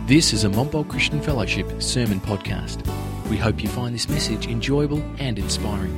This is a Montbult Christian Fellowship sermon podcast. We hope you find this message enjoyable and inspiring.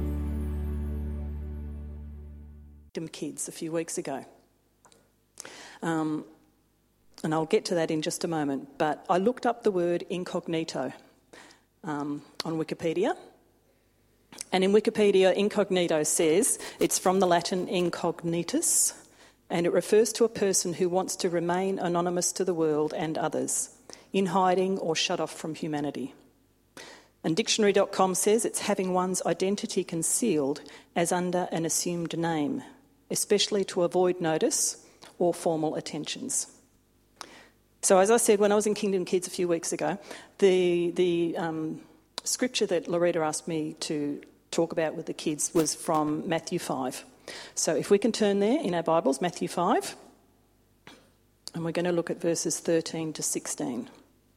Kids a few weeks ago. And I'll get to that in just a moment, but I looked up the word incognito on Wikipedia. And in Wikipedia, incognito says it's from the Latin incognitus, and it refers to a person who wants to remain anonymous to the world and others, in hiding or shut off from humanity. And dictionary.com says it's having one's identity concealed as under an assumed name, especially to avoid notice or formal attentions. So as I said, when I was in Kingdom Kids a few weeks ago, the scripture that Loretta asked me to talk about with the kids was from Matthew 5. So if we can turn there in our Bibles, Matthew 5, and we're going to look at verses 13 to 16.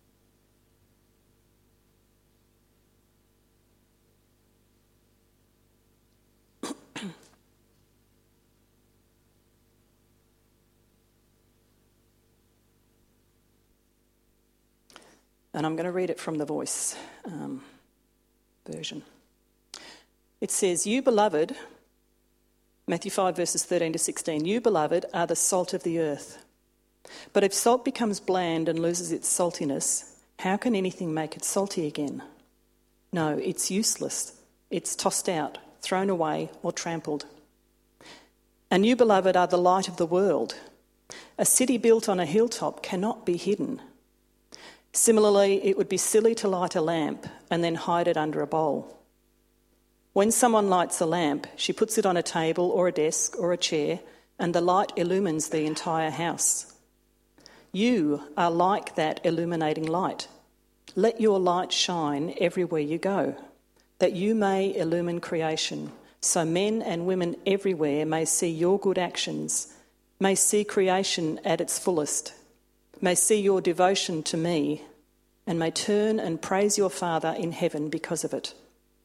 And I'm going to read it from the Voice version. It says, "You beloved," Matthew 5 verses 13 to 16, "You beloved are the salt of the earth. But if salt becomes bland and loses its saltiness, how can anything make it salty again? No, it's useless. It's tossed out, thrown away or trampled. And you beloved are the light of the world. A city built on a hilltop cannot be hidden. Similarly, it would be silly to light a lamp and then hide it under a bowl. When someone lights a lamp, she puts it on a table or a desk or a chair, and the light illumines the entire house. You are like that illuminating light. Let your light shine everywhere you go, that you may illumine creation, so men and women everywhere may see your good actions, may see creation at its fullest, may see your devotion to me, and may turn and praise your Father in heaven because of it."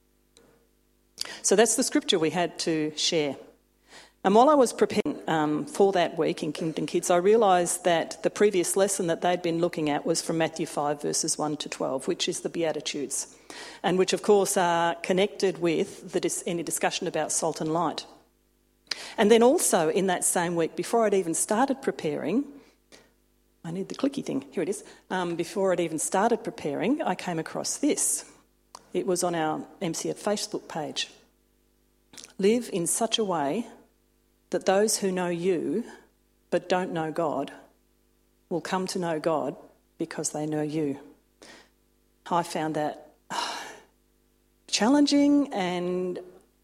So that's the scripture we had to share. And while I was preparing for that week in Kingdom Kids, I realised that the previous lesson that they'd been looking at was from Matthew 5 verses 1 to 12, which is the Beatitudes, and which of course are connected with any discussion about salt and light. And then also in that same week, before I'd even started preparing, I need the clicky thing, here it is. Before I'd even started preparing, I came across this. It was on our MCF Facebook page. "Live in such a way that those who know you but don't know God will come to know God because they know you." I found that challenging, and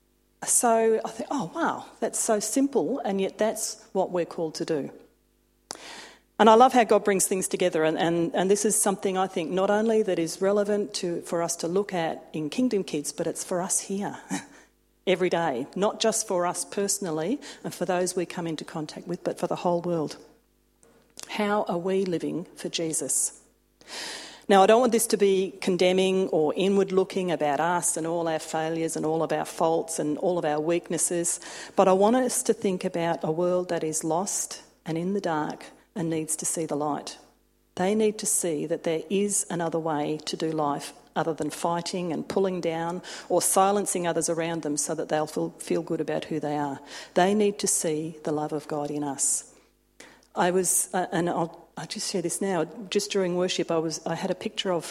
so I thought, oh wow, that's so simple, and yet that's what we're called to do. And I love how God brings things together, and this is something I think not only that is relevant for us to look at in Kingdom Kids, but it's for us here every day, not just for us personally and for those we come into contact with, but for the whole world. How are we living for Jesus? Now, I don't want this to be condemning or inward-looking about us and all our failures and all of our faults and all of our weaknesses, but I want us to think about a world that is lost and in the dark and needs to see the light. They need to see that there is another way to do life other than fighting and pulling down or silencing others around them so that they'll feel good about who they are. They need to see the love of God in us. I'll just share this now. Just during worship, I had a picture of,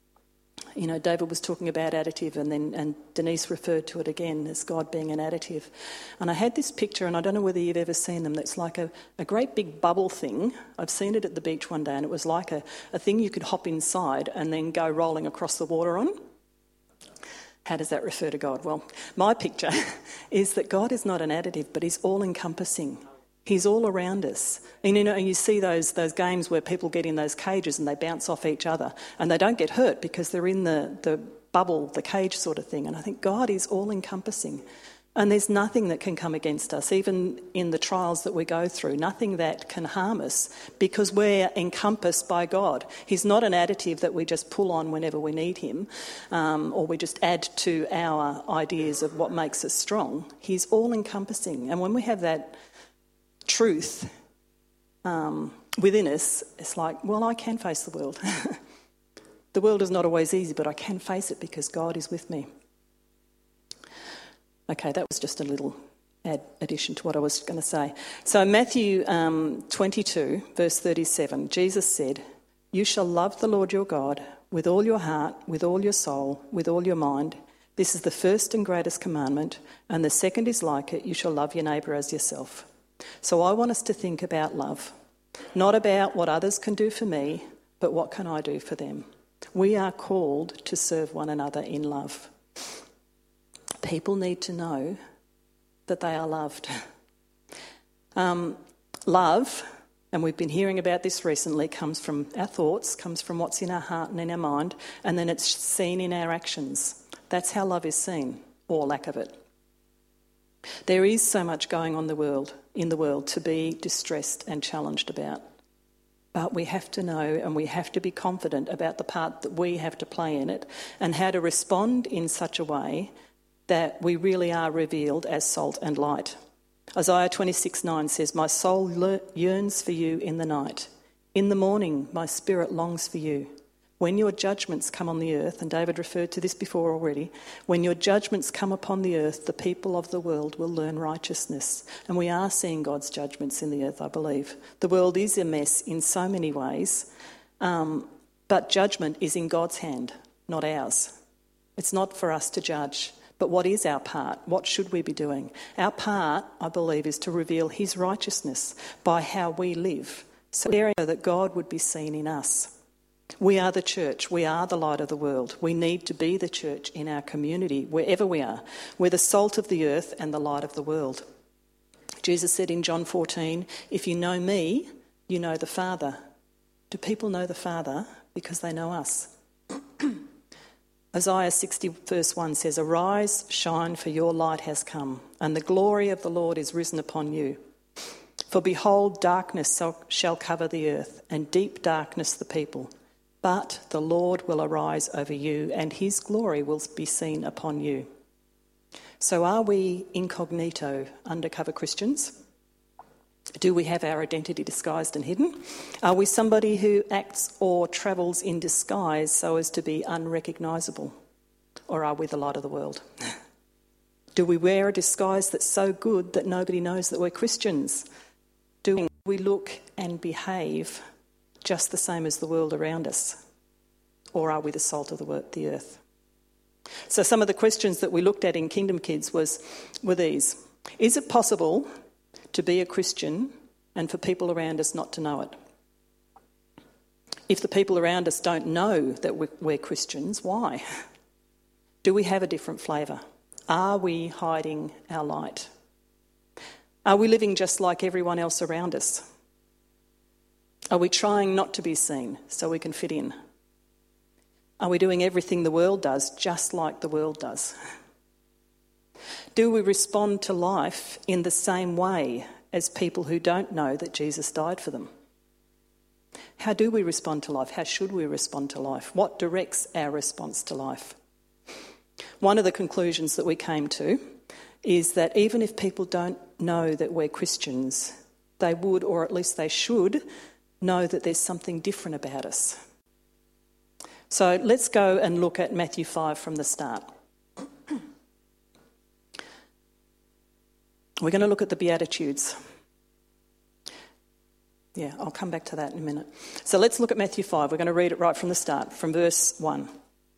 David was talking about additive, and Denise referred to it again as God being an additive. And I had this picture, and I don't know whether you've ever seen them, that's like a great big bubble thing. I've seen it at the beach one day, and it was like a thing you could hop inside and then go rolling across the water on. How does that refer to God? Well, my picture is that God is not an additive, but he's all-encompassing. He's all around us. And you see those games where people get in those cages and they bounce off each other and they don't get hurt because they're in the bubble, the cage sort of thing. And I think God is all-encompassing. And there's nothing that can come against us, even in the trials that we go through, nothing that can harm us because we're encompassed by God. He's not an additive that we just pull on whenever we need him, or we just add to our ideas of what makes us strong. He's all-encompassing. And when we have that truth within us, it's like, well, I can face the world. The world is not always easy, but I can face it because God is with me. Okay, that was just a little addition to what I was going to say. So Matthew 22, verse 37, Jesus said, "You shall love the Lord your God with all your heart, with all your soul, with all your mind. This is the first and greatest commandment, and the second is like it, you shall love your neighbour as yourself." So I want us to think about love, not about what others can do for me, but what can I do for them. We are called to serve one another in love. People need to know that they are loved. Love, and we've been hearing about this recently, comes from our thoughts, comes from what's in our heart and in our mind, and then it's seen in our actions. That's how love is seen, or lack of it. There is so much going on in the world to be distressed and challenged about. But we have to know and we have to be confident about the part that we have to play in it and how to respond in such a way that we really are revealed as salt and light. Isaiah 26:9 says, "My soul yearns for you in the night. In the morning my spirit longs for you. When your judgments come on the earth," and David referred to this before already, "when your judgments come upon the earth, the people of the world will learn righteousness." And we are seeing God's judgments in the earth, I believe. The world is a mess in so many ways, but judgment is in God's hand, not ours. It's not for us to judge. But what is our part? What should we be doing? Our part, I believe, is to reveal his righteousness by how we live, so that God would be seen in us. We are the church. We are the light of the world. We need to be the church in our community, wherever we are. We're the salt of the earth and the light of the world. Jesus said in John 14, "If you know me, you know the Father." Do people know the Father? Because they know us. Isaiah 60 verse 1 says, "Arise, shine, for your light has come, and the glory of the Lord is risen upon you. For behold, darkness shall cover the earth, and deep darkness the people. But the Lord will arise over you, and his glory will be seen upon you." So are we incognito, undercover Christians? Do we have our identity disguised and hidden? Are we somebody who acts or travels in disguise so as to be unrecognisable? Or are we the light of the world? Do we wear a disguise that's so good that nobody knows that we're Christians? Do we look and behave just the same as the world around us? Or are we the salt of the earth? So some of the questions that we looked at in Kingdom Kids were these. Is it possible to be a Christian and for people around us not to know it? If the people around us don't know that we're Christians, why? Do we have a different flavour? Are we hiding our light? Are we living just like everyone else around us? Are we trying not to be seen so we can fit in? Are we doing everything the world does just like the world does? Do we respond to life in the same way as people who don't know that Jesus died for them? How do we respond to life? How should we respond to life? What directs our response to life? One of the conclusions that we came to is that even if people don't know that we're Christians, they would, or at least they should, know that there's something different about us. So let's go and look at Matthew 5 from the start. We're going to look at the Beatitudes. Yeah, I'll come back to that in a minute. So let's look at Matthew 5. We're going to read it right from the start, from verse 1.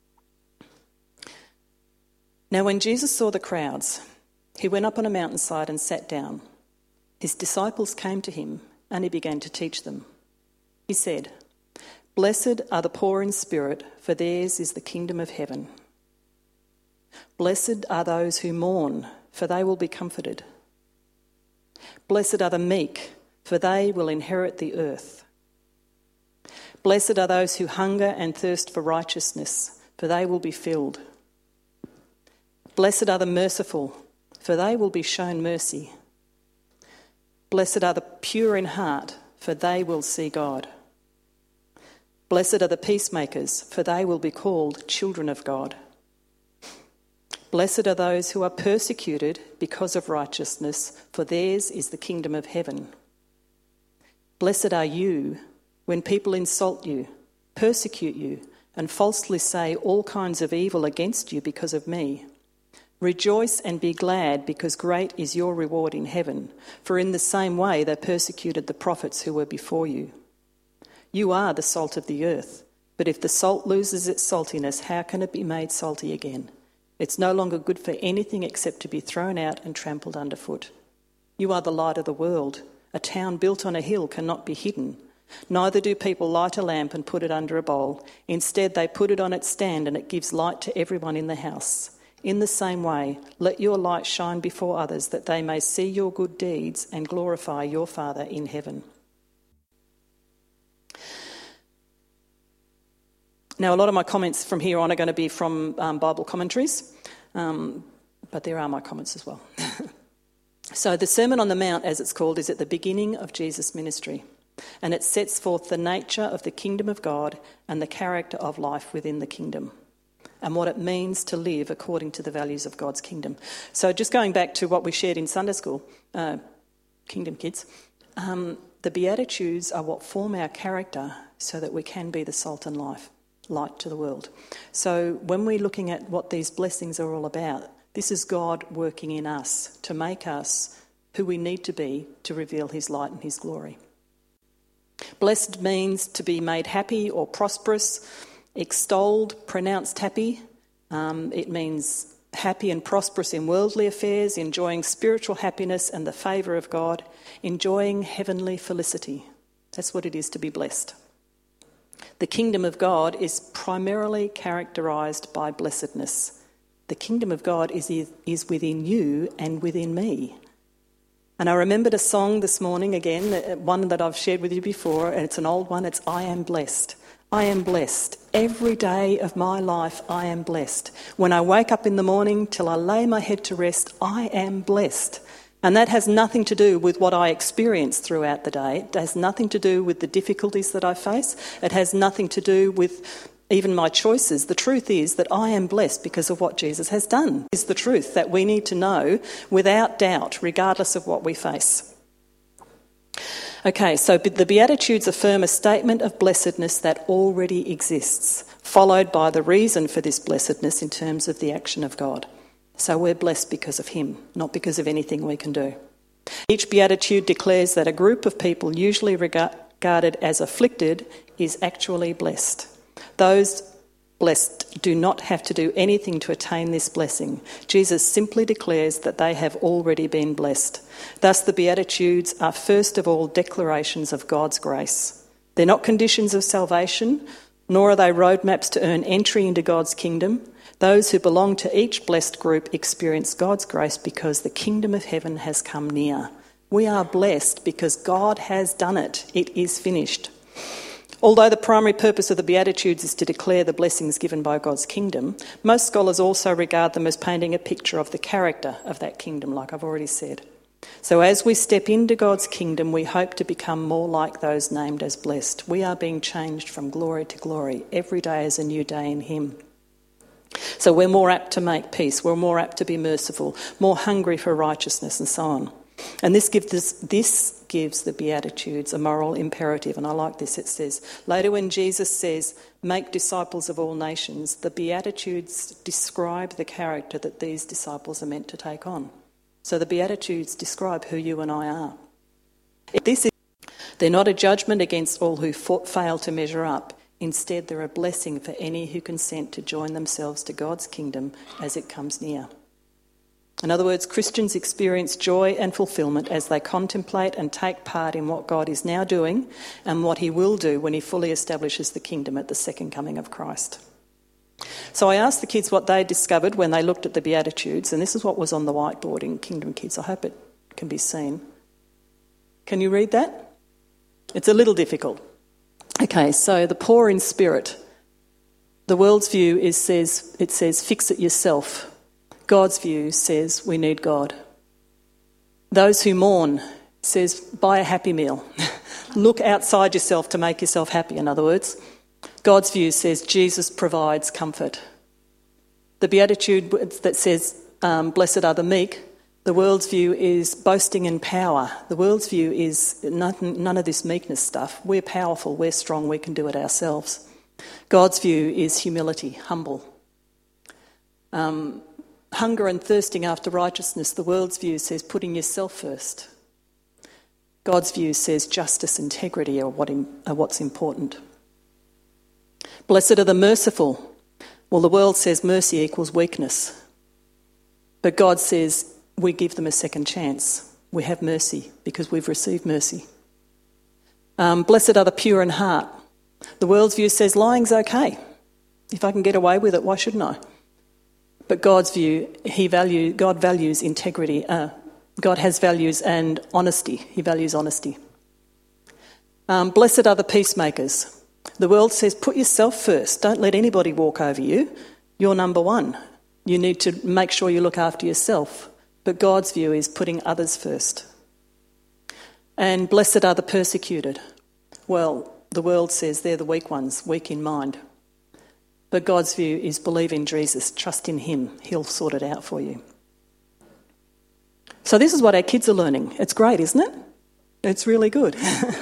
"Now when Jesus saw the crowds, he went up on a mountainside and sat down. His disciples came to him, and he began to teach them. He said, 'Blessed are the poor in spirit, for theirs is the kingdom of heaven. Blessed are those who mourn, for they will be comforted. Blessed are the meek, for they will inherit the earth. Blessed are those who hunger and thirst for righteousness, for they will be filled. Blessed are the merciful, for they will be shown mercy. Blessed are the pure in heart, for they will see God. Blessed are the peacemakers, for they will be called children of God. Blessed are those who are persecuted because of righteousness, for theirs is the kingdom of heaven. Blessed are you when people insult you, persecute you, and falsely say all kinds of evil against you because of me. Rejoice and be glad, because great is your reward in heaven, for in the same way they persecuted the prophets who were before you. You are the salt of the earth, but if the salt loses its saltiness, how can it be made salty again? It's no longer good for anything except to be thrown out and trampled underfoot. You are the light of the world. A town built on a hill cannot be hidden. Neither do people light a lamp and put it under a bowl. Instead, they put it on its stand, and it gives light to everyone in the house. In the same way, let your light shine before others, that they may see your good deeds and glorify your Father in heaven. Now, a lot of my comments from here on are going to be from Bible commentaries, but there are my comments as well. So the Sermon on the Mount, as it's called, is at the beginning of Jesus' ministry, and it sets forth the nature of the kingdom of God and the character of life within the kingdom, and what it means to live according to the values of God's kingdom. So just going back to what we shared in Sunday school, Kingdom Kids, the Beatitudes are what form our character so that we can be the salt and light to the world. So when we're looking at what these blessings are all about, this is God working in us to make us who we need to be to reveal his light and his glory. Blessed means to be made happy or prosperous, extolled, pronounced happy. It means happy and prosperous in worldly affairs, enjoying spiritual happiness and the favour of God, enjoying heavenly felicity. That's what it is to be blessed. The kingdom of God is primarily characterised by blessedness. The kingdom of God is within you and within me. And I remembered a song this morning again, one that I've shared with you before, and it's an old one. It's I Am Blessed. I am blessed. Every day of my life I am blessed. When I wake up in the morning till I lay my head to rest, I am blessed. And that has nothing to do with what I experience throughout the day. It has nothing to do with the difficulties that I face. It has nothing to do with even my choices. The truth is that I am blessed because of what Jesus has done. It's the truth that we need to know without doubt, regardless of what we face. Okay, so the Beatitudes affirm a statement of blessedness that already exists, followed by the reason for this blessedness in terms of the action of God. So we're blessed because of him, not because of anything we can do. Each Beatitude declares that a group of people usually regarded as afflicted is actually blessed. Those blessed do not have to do anything to attain this blessing. Jesus simply declares that they have already been blessed. Thus, the Beatitudes are first of all declarations of God's grace. They're not conditions of salvation, nor are they roadmaps to earn entry into God's kingdom. Those who belong to each blessed group experience God's grace because the kingdom of heaven has come near. We are blessed because God has done it. It is finished. Although the primary purpose of the Beatitudes is to declare the blessings given by God's kingdom, most scholars also regard them as painting a picture of the character of that kingdom, like I've already said. So as we step into God's kingdom, we hope to become more like those named as blessed. We are being changed from glory to glory. Every day is a new day in him. So we're more apt to make peace. We're more apt to be merciful, more hungry for righteousness, and so on. And this gives the Beatitudes a moral imperative. And I like this. It says, later when Jesus says, make disciples of all nations, the Beatitudes describe the character that these disciples are meant to take on. So the Beatitudes describe who you and I are. They're not a judgment against all who fail to measure up. Instead, they're a blessing for any who consent to join themselves to God's kingdom as it comes near. In other words, Christians experience joy and fulfilment as they contemplate and take part in what God is now doing and what he will do when he fully establishes the kingdom at the second coming of Christ. So I asked the kids what they discovered when they looked at the Beatitudes, and this is what was on the whiteboard in Kingdom Kids. I hope it can be seen. Can you read that? It's a little difficult. Okay, so the poor in spirit. The world's view says fix it yourself. God's view says we need God. Those who mourn says buy a happy meal. Look outside yourself to make yourself happy, in other words. God's view says Jesus provides comfort. The Beatitude that says blessed are the meek The world's view is boasting in power. The world's view is none of this meekness stuff. We're powerful, we're strong, we can do it ourselves. God's view is humility, humble. Hunger and thirsting after righteousness. The world's view says putting yourself first. God's view says justice, integrity are what's important. Blessed are the merciful. Well, the world says mercy equals weakness. But God says we give them a second chance. We have mercy because we've received mercy. Blessed are the pure in heart. The world's view says lying's okay. If I can get away with it, why shouldn't I? But God's view, God values integrity. God has values and honesty. He values honesty. Blessed are the peacemakers. The world says put yourself first. Don't let anybody walk over you. You're number one. You need to make sure you look after yourself. But God's view is putting others first. And blessed are the persecuted. Well, the world says they're the weak ones, weak in mind. But God's view is believe in Jesus, trust in him. He'll sort it out for you. So this is what our kids are learning. It's great, isn't it? It's really good.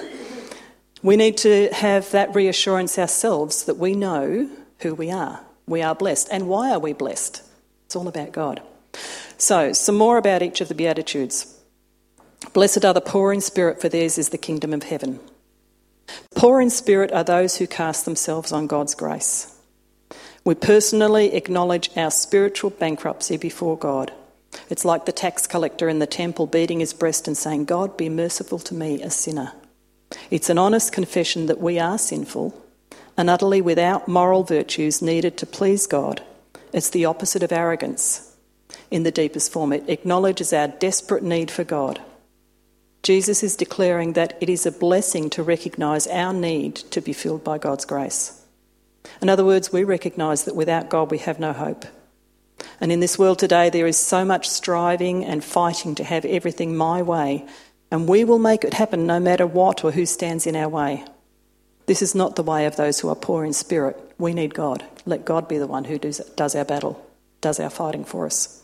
We need to have that reassurance ourselves that we know who we are. We are blessed. And why are we blessed? It's all about God. So, some more about each of the Beatitudes. Blessed are the poor in spirit, for theirs is the kingdom of heaven. Poor in spirit are those who cast themselves on God's grace. We personally acknowledge our spiritual bankruptcy before God. It's like the tax collector in the temple beating his breast and saying, God, be merciful to me, a sinner. It's an honest confession that we are sinful and utterly without moral virtues needed to please God. It's the opposite of arrogance in the deepest form. It acknowledges our desperate need for God. Jesus is declaring that it is a blessing to recognise our need to be filled by God's grace. In other words, we recognise that without God we have no hope. And in this world today there is so much striving and fighting to have everything my way, and we will make it happen no matter what or who stands in our way. This is not the way of those who are poor in spirit. We need God. Let God be the one who does our battle, does our fighting for us.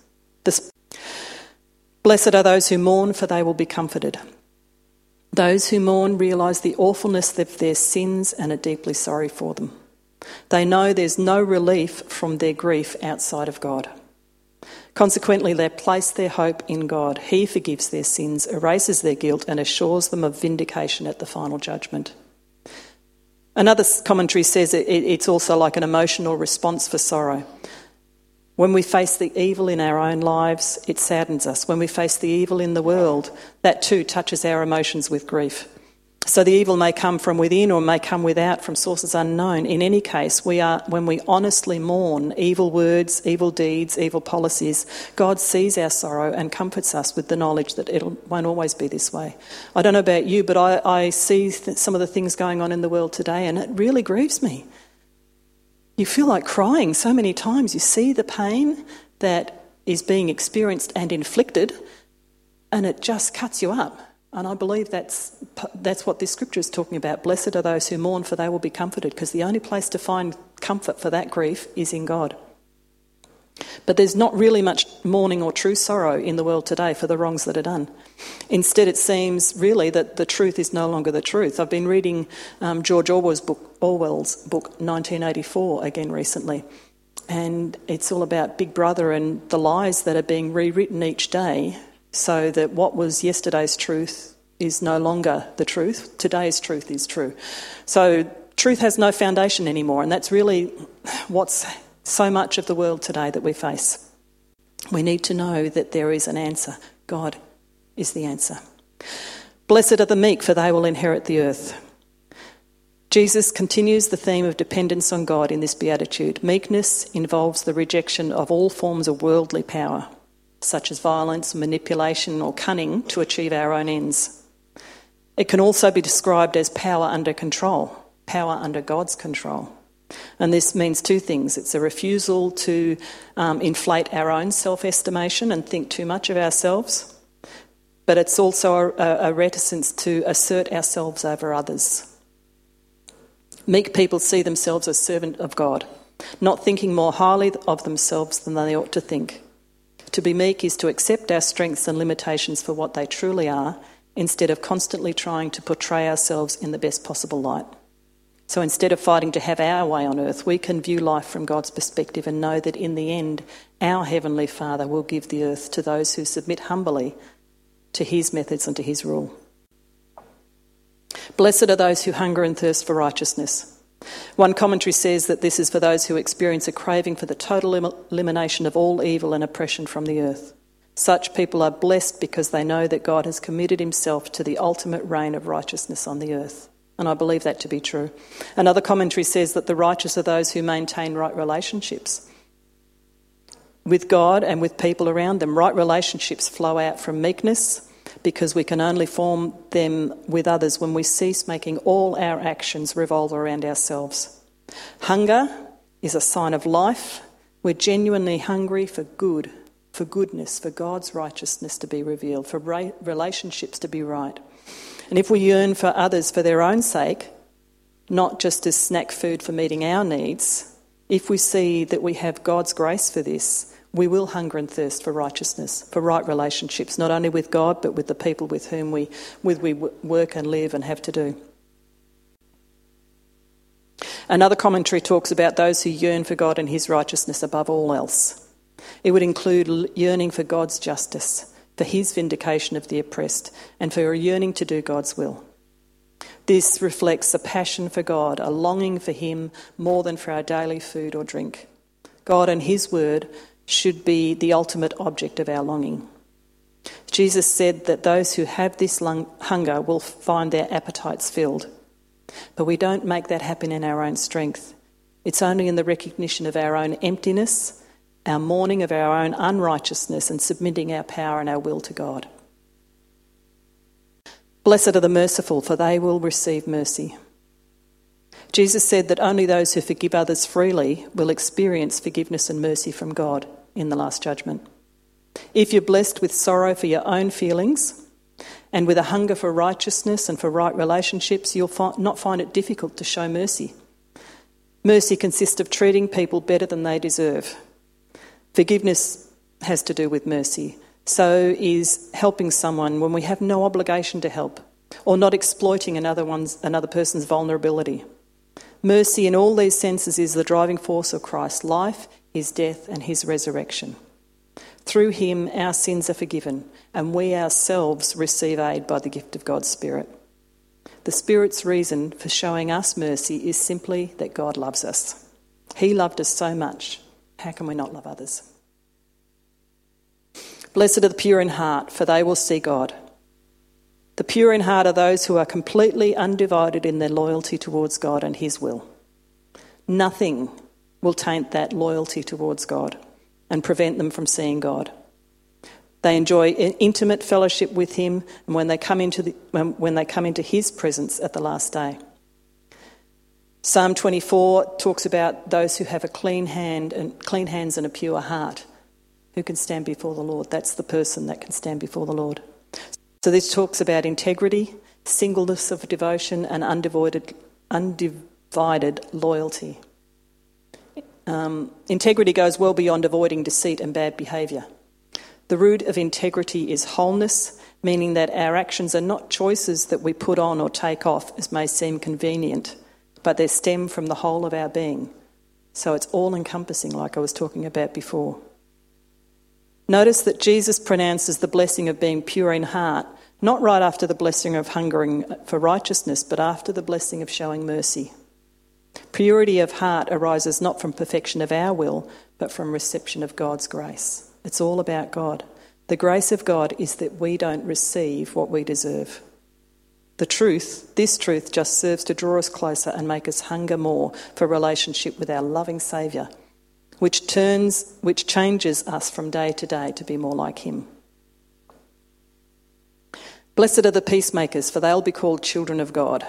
Blessed are those who mourn, for they will be comforted. Those who mourn realise the awfulness of their sins and are deeply sorry for them. They know there's no relief from their grief outside of God. Consequently, they place their hope in God. He forgives their sins, erases their guilt, and assures them of vindication at the final judgment. Another commentary says it's also like an emotional response for sorrow. When we face the evil in our own lives, it saddens us. When we face the evil in the world, that too touches our emotions with grief. So the evil may come from within or may come without from sources unknown. In any case, when we honestly mourn evil words, evil deeds, evil policies, God sees our sorrow and comforts us with the knowledge that it won't always be this way. I don't know about you, but I see some of the things going on in the world today and it really grieves me. You feel like crying so many times. You see the pain that is being experienced and inflicted and it just cuts you up. And I believe that's what this scripture is talking about. Blessed are those who mourn, for they will be comforted, because the only place to find comfort for that grief is in God. But there's not really much mourning or true sorrow in the world today for the wrongs that are done. Instead, it seems really that the truth is no longer the truth. I've been reading George Orwell's book 1984 again recently, and it's all about Big Brother and the lies that are being rewritten each day, so that what was yesterday's truth is no longer the truth. Today's truth is true. So truth has no foundation anymore, and that's really what's so much of the world today that we face. We need to know that there is an answer. God is the answer. Blessed are the meek, for they will inherit the earth. Jesus continues the theme of dependence on God in this beatitude. Meekness involves the rejection of all forms of worldly power, such as violence, manipulation or cunning to achieve our own ends. It can also be described as power under control, power under God's control. And this means two things. It's a refusal to inflate our own self-estimation and think too much of ourselves, but it's also a reticence to assert ourselves over others. Meek people see themselves as servant of God, not thinking more highly of themselves than they ought to think. To be meek is to accept our strengths and limitations for what they truly are, instead of constantly trying to portray ourselves in the best possible light. So instead of fighting to have our way on earth, we can view life from God's perspective and know that in the end, our Heavenly Father will give the earth to those who submit humbly to his methods and to his rule. Blessed are those who hunger and thirst for righteousness. One commentary says that this is for those who experience a craving for the total elimination of all evil and oppression from the earth. Such people are blessed because they know that God has committed himself to the ultimate reign of righteousness on the earth. And I believe that to be true. Another commentary says that the righteous are those who maintain right relationships with God and with people around them. Right relationships flow out from meekness, because we can only form them with others when we cease making all our actions revolve around ourselves. Hunger is a sign of life. We're genuinely hungry for good, for goodness, for God's righteousness to be revealed, for relationships to be right. And if we yearn for others for their own sake, not just as snack food for meeting our needs, if we see that we have God's grace for this, we will hunger and thirst for righteousness, for right relationships, not only with God, but with the people with whom we work and live and have to do. Another commentary talks about those who yearn for God and his righteousness above all else. It would include yearning for God's justice, for his vindication of the oppressed, and for a yearning to do God's will. This reflects a passion for God, a longing for him more than for our daily food or drink. God and his word should be the ultimate object of our longing. Jesus said that those who have this hunger will find their appetites filled. But we don't make that happen in our own strength. It's only in the recognition of our own emptiness, our mourning of our own unrighteousness, and submitting our power and our will to God. Blessed are the merciful, for they will receive mercy. Jesus said that only those who forgive others freely will experience forgiveness and mercy from God in the Last Judgment. If you're blessed with sorrow for your own feelings and with a hunger for righteousness and for right relationships, you'll not find it difficult to show mercy. Mercy consists of treating people better than they deserve. Forgiveness has to do with mercy. So is helping someone when we have no obligation to help, or not exploiting another person's vulnerability. Mercy in all these senses is the driving force of Christ's life, his death and his resurrection. Through him our sins are forgiven, and we ourselves receive aid by the gift of God's Spirit. The Spirit's reason for showing us mercy is simply that God loves us. He loved us so much. How can we not love others? Blessed are the pure in heart, for they will see God. The pure in heart are those who are completely undivided in their loyalty towards God and his will. Nothing will taint that loyalty towards God and prevent them from seeing God. They enjoy intimate fellowship with him and when they come into his presence at the last day. Psalm 24 talks about those who have a clean hands and a pure heart. Who can stand before the Lord? That's the person that can stand before the Lord. So this talks about integrity, singleness of devotion, and undivided loyalty. Integrity goes well beyond avoiding deceit and bad behaviour. The root of integrity is wholeness, meaning that our actions are not choices that we put on or take off as may seem convenient, but they stem from the whole of our being. So it's all-encompassing, like I was talking about before. Notice that Jesus pronounces the blessing of being pure in heart, not right after the blessing of hungering for righteousness, but after the blessing of showing mercy. Purity of heart arises not from perfection of our will, but from reception of God's grace. It's all about God. The grace of God is that we don't receive what we deserve. This truth just serves to draw us closer and make us hunger more for relationship with our loving Saviour, which changes us from day to day to be more like him. Blessed are the peacemakers, for they'll be called children of God.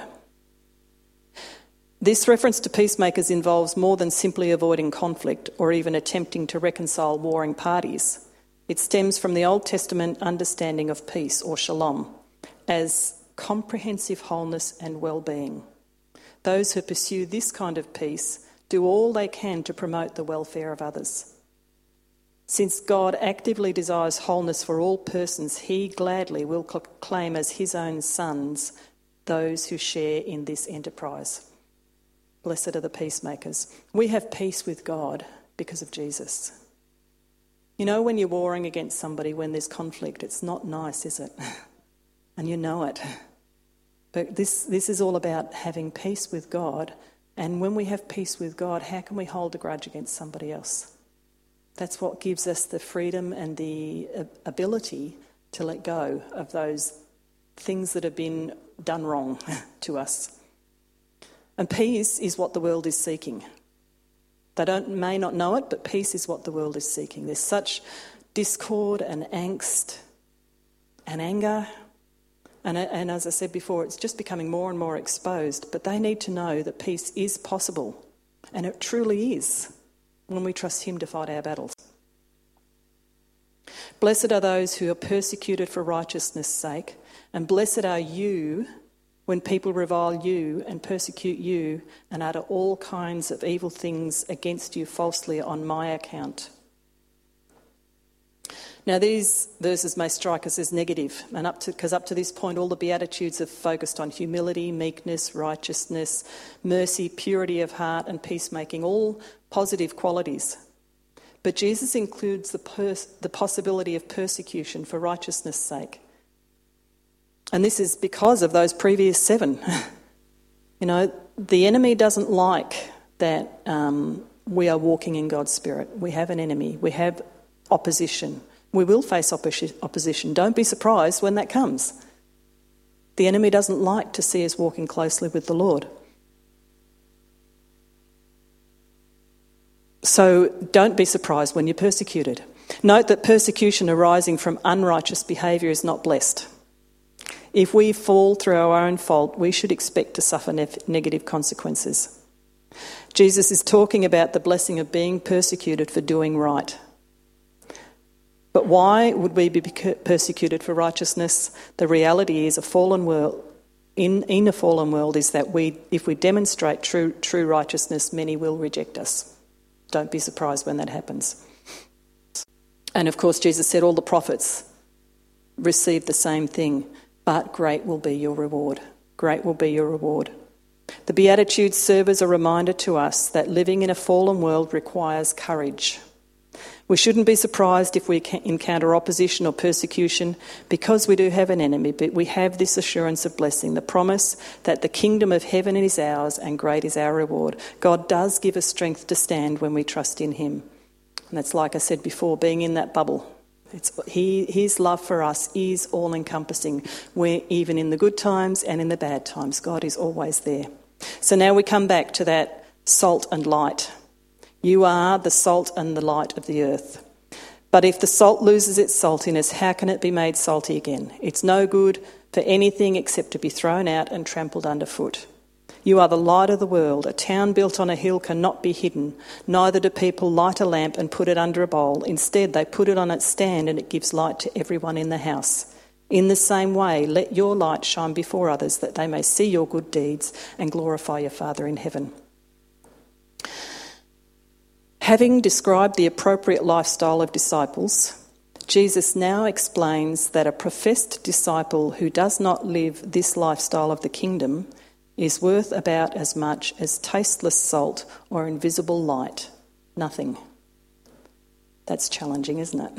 This reference to peacemakers involves more than simply avoiding conflict or even attempting to reconcile warring parties. It stems from the Old Testament understanding of peace, or shalom, as comprehensive wholeness and well-being. Those who pursue this kind of peace do all they can to promote the welfare of others. Since God actively desires wholeness for all persons, he gladly will claim as his own sons those who share in this enterprise. Blessed are the peacemakers. We have peace with God because of Jesus. You know, when you're warring against somebody, when there's conflict, it's not nice, is it? And you know it. But this is all about having peace with God. And when we have peace with God, how can we hold a grudge against somebody else? That's what gives us the freedom and the ability to let go of those things that have been done wrong to us. And peace is what the world is seeking. They may not know it, but peace is what the world is seeking. There's such discord and angst and anger. And as I said before, it's just becoming more and more exposed. But they need to know that peace is possible. And it truly is when we trust him to fight our battles. Blessed are those who are persecuted for righteousness' sake. And blessed are you when people revile you and persecute you and utter all kinds of evil things against you falsely on my account. Now these verses may strike us as negative, because up to this point all the Beatitudes have focused on humility, meekness, righteousness, mercy, purity of heart and peacemaking, all positive qualities. But Jesus includes the possibility of persecution for righteousness' sake. And this is because of those previous 7. You know, the enemy doesn't like that we are walking in God's Spirit. We have an enemy. We have opposition. We will face opposition. Don't be surprised when that comes. The enemy doesn't like to see us walking closely with the Lord. So don't be surprised when you're persecuted. Note that persecution arising from unrighteous behaviour is not blessed. If we fall through our own fault, we should expect to suffer negative consequences. Jesus is talking about the blessing of being persecuted for doing right. But why would we be persecuted for righteousness? The reality is a fallen world. In a fallen world is that if we demonstrate true righteousness, many will reject us. Don't be surprised when that happens. And of course, Jesus said all the prophets received the same thing. But great will be your reward. Great will be your reward. The Beatitudes serve as a reminder to us that living in a fallen world requires courage. We shouldn't be surprised if we encounter opposition or persecution because we do have an enemy, but we have this assurance of blessing, the promise that the kingdom of heaven is ours and great is our reward. God does give us strength to stand when we trust in him. And that's, like I said before, being in that bubble. His love for us is all-encompassing. We're even in the good times and in the bad times. God is always there. So now we come back to that salt and light. You are the salt and the light of the earth. But if the salt loses its saltiness, how can it be made salty again? It's no good for anything except to be thrown out and trampled underfoot. You are the light of the world. A town built on a hill cannot be hidden. Neither do people light a lamp and put it under a bowl. Instead, they put it on its stand and it gives light to everyone in the house. In the same way, let your light shine before others that they may see your good deeds and glorify your Father in heaven. Having described the appropriate lifestyle of disciples, Jesus now explains that a professed disciple who does not live this lifestyle of the kingdom is worth about as much as tasteless salt or invisible light. Nothing. That's challenging, isn't it?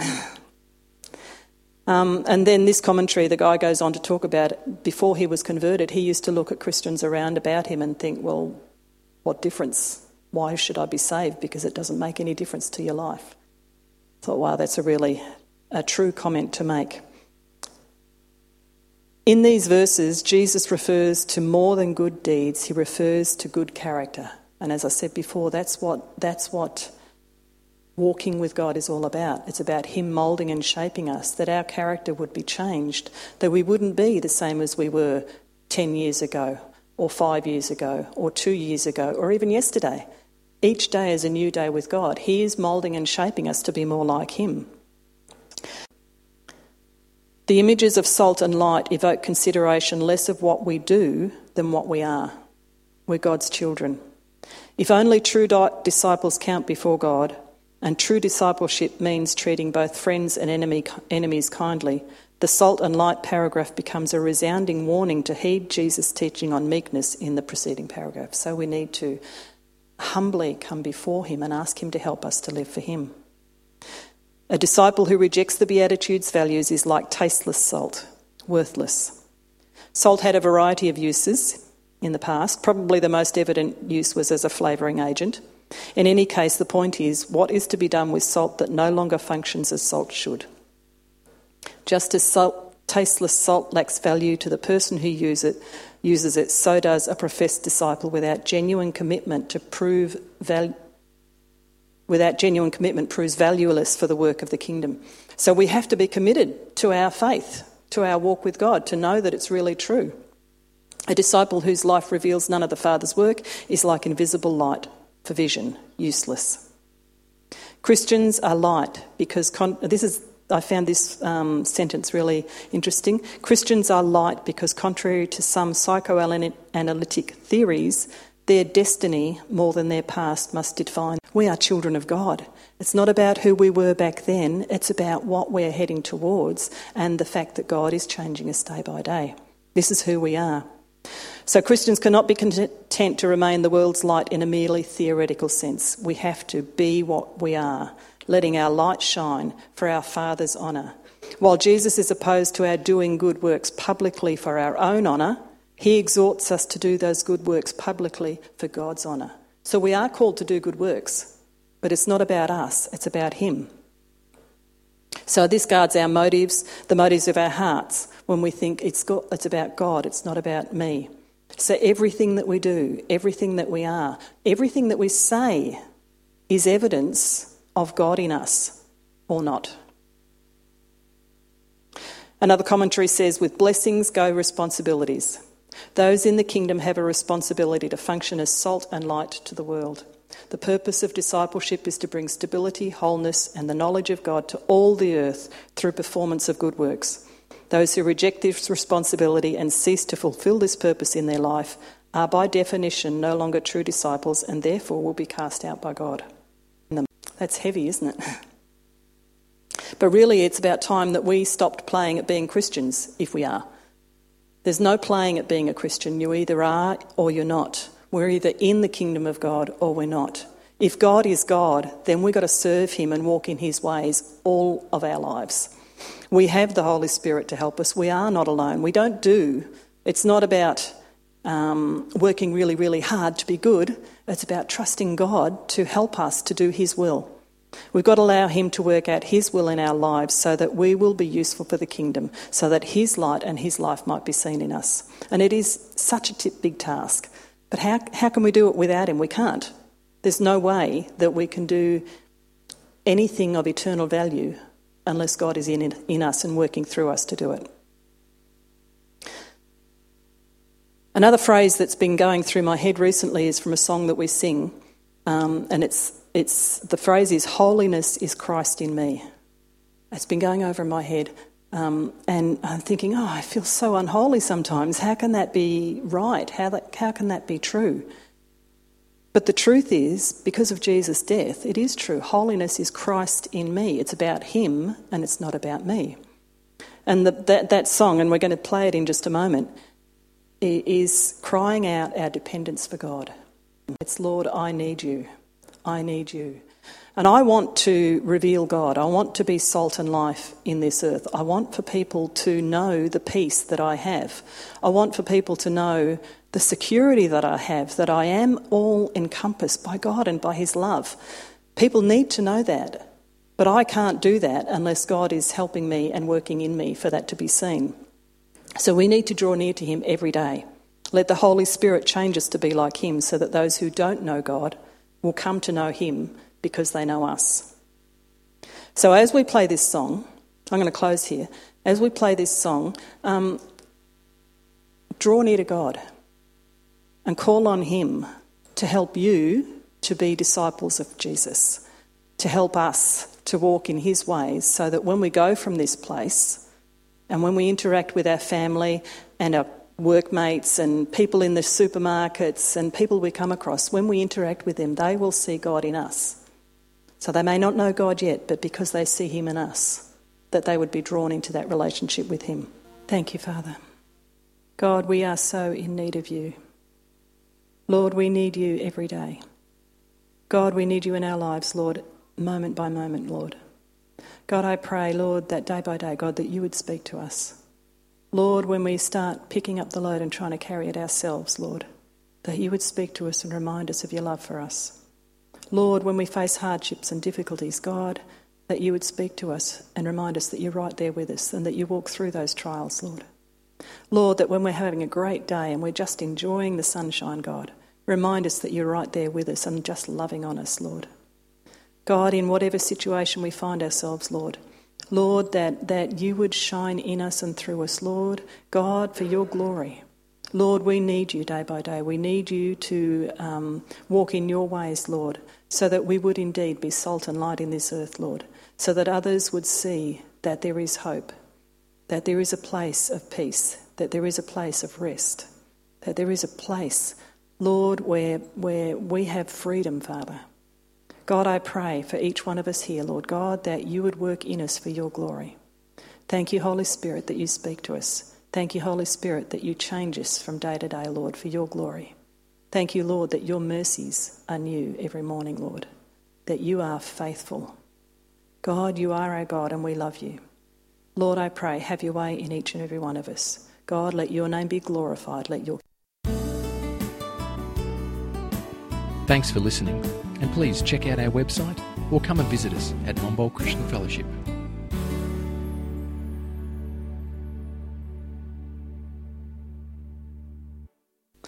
And then this commentary, the guy goes on to talk about before he was converted, he used to look at Christians around about him and think, well, what difference? Why should I be saved? Because it doesn't make any difference to your life. I thought, wow, that's a true comment to make. In these verses, Jesus refers to more than good deeds. He refers to good character. And as I said before, that's what walking with God is all about. It's about him moulding and shaping us, that our character would be changed, that we wouldn't be the same as we were 10 years ago or 5 years ago or 2 years ago or even yesterday. Each day is a new day with God. He is moulding and shaping us to be more like him. The images of salt and light evoke consideration less of what we do than what we are. We're God's children. If only true disciples count before God And true discipleship means treating both friends and enemies kindly. The salt and light paragraph becomes a resounding warning to heed Jesus' teaching on meekness in the preceding paragraph. So we need to humbly come before him and ask him to help us to live for him. A disciple who rejects the Beatitudes' values is like tasteless salt, worthless. Salt had a variety of uses in the past. Probably the most evident use was as a flavouring agent. In any case, the point is, what is to be done with salt that no longer functions as salt should? Just as tasteless salt lacks value to the person who uses it, so does a professed disciple without genuine commitment proves valueless for the work of the kingdom. So we have to be committed to our faith, to our walk with God, to know that it's really true. A disciple whose life reveals none of the Father's work is like invisible light for vision, useless. Christians are light because I found this sentence really interesting. Christians are light because, contrary to some psychoanalytic theories, their destiny, more than their past, must define. We are children of God. It's not about who we were back then. It's about what we're heading towards and the fact that God is changing us day by day. This is who we are. So Christians cannot be content to remain the world's light in a merely theoretical sense. We have to be what we are, letting our light shine for our Father's honour. While Jesus is opposed to our doing good works publicly for our own honour, he exhorts us to do those good works publicly for God's honour. So we are called to do good works, but it's not about us, it's about him. So this guards our motives, the motives of our hearts, when we think it's about God, it's not about me. So everything that we do, everything that we are, everything that we say is evidence of God in us or not. Another commentary says, with blessings go responsibilities. Those in the kingdom have a responsibility to function as salt and light to the world. The purpose of discipleship is to bring stability, wholeness, and the knowledge of God to all the earth through performance of good works. Those who reject this responsibility and cease to fulfil this purpose in their life are by definition no longer true disciples and therefore will be cast out by God. That's heavy, isn't it? But really it's about time that we stopped playing at being Christians, if we are. There's no playing at being a Christian. You either are or you're not. We're either in the kingdom of God or we're not. If God is God, then we've got to serve him and walk in his ways all of our lives. We have the Holy Spirit to help us. We are not alone. We don't do. It's not about working really, really hard to be good. It's about trusting God to help us to do his will. We've got to allow him to work out his will in our lives so that we will be useful for the kingdom, so that his light and his life might be seen in us. And it is such a big task. But how can we do it without him? We can't. There's no way that we can do anything of eternal value unless God is in us and working through us to do it. Another phrase that's been going through my head recently is from a song that we sing, and it's the phrase is, holiness is Christ in me. It's been going over in my head, and I'm thinking, I feel so unholy sometimes. How can that be right? How can that be true? But the truth is, because of Jesus' death, it is true. Holiness is Christ in me. It's about him and it's not about me. And that song, and we're going to play it in just a moment, is crying out our dependence for God. It's, Lord, I need you. I need you. And I want to reveal God. I want to be salt and life in this earth. I want for people to know the peace that I have. I want for people to know the security that I have, that I am all encompassed by God and by his love. People need to know that. But I can't do that unless God is helping me and working in me for that to be seen. So we need to draw near to him every day. Let the Holy Spirit change us to be like him so that those who don't know God will come to know him because they know us. So as we play this song, I'm going to close here. As we play this song, draw near to God and call on him to help you to be disciples of Jesus, to help us to walk in his ways so that when we go from this place and when we interact with our family and our workmates and people in the supermarkets and people we come across, when we interact with them, they will see God in us. So they may not know God yet, but because they see him in us, that they would be drawn into that relationship with him. Thank you, Father. God, we are so in need of you. Lord, we need you every day. God, we need you in our lives, Lord, moment by moment, Lord. God, I pray, Lord, that day by day, God, that you would speak to us. Lord, when we start picking up the load and trying to carry it ourselves, Lord, that you would speak to us and remind us of your love for us. Lord, when we face hardships and difficulties, God, that you would speak to us and remind us that you're right there with us and that you walk through those trials, Lord. Lord, that when we're having a great day and we're just enjoying the sunshine, God, remind us that you're right there with us and just loving on us, Lord. God, in whatever situation we find ourselves, Lord, that you would shine in us and through us, Lord, God, for your glory. Lord, we need you day by day. We need you to walk in your ways, Lord, so that we would indeed be salt and light in this earth, Lord, so that others would see that there is hope, that there is a place of peace, that there is a place of rest, that there is a place, Lord, where we have freedom, Father. God, I pray for each one of us here, Lord God, that you would work in us for your glory. Thank you, Holy Spirit, that you speak to us. Thank you, Holy Spirit, that you change us from day to day, Lord, for your glory. Thank you, Lord, that your mercies are new every morning, Lord, that you are faithful. God, you are our God and we love you. Lord, I pray, have your way in each and every one of us. God, let your name be glorified. Thanks for listening, and please check out our website or come and visit us at Monbulk Christian Fellowship.